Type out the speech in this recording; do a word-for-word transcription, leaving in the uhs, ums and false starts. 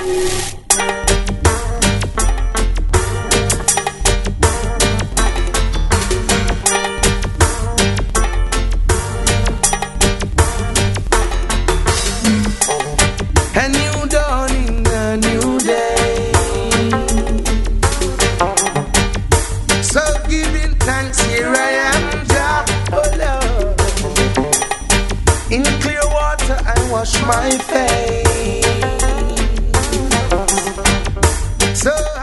A new dawning, a new day. So giving thanks, here I am, Jah, oh Lord. In clear water I wash my face. So